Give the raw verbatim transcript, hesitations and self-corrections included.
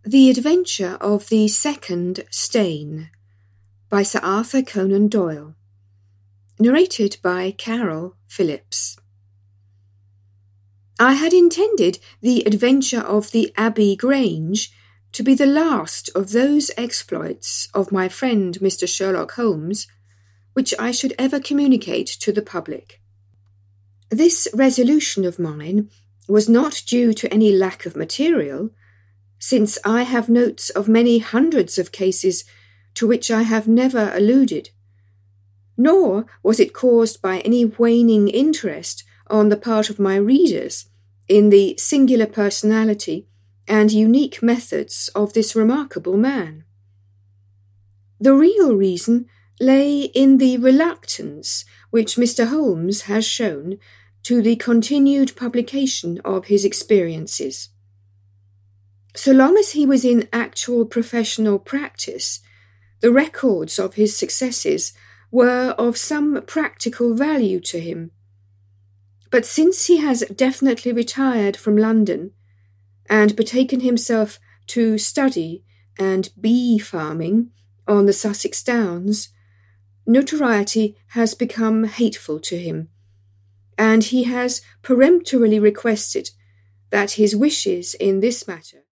The Adventure of the Second Stain by Sir Arthur Conan Doyle. Narrated by Carol Phillips. I had intended The Adventure of the Abbey Grange to be the last of those exploits of my friend Mister Sherlock Holmes which I should ever communicate to the public. This resolution of mine was not due to any lack of material, since I have notes of many hundreds of cases to which I have never alluded, nor was it caused by any waning interest on the part of my readers in the singular personality and unique methods of this remarkable man. The real reason lay in the reluctance which Mister Holmes has shown to the continued publication of his experiences. So long as he was in actual professional practice, the records of his successes were of some practical value to him. But since he has definitely retired from London and betaken himself to study and bee farming on the Sussex Downs, notoriety has become hateful to him, and he has peremptorily requested that his wishes in this matter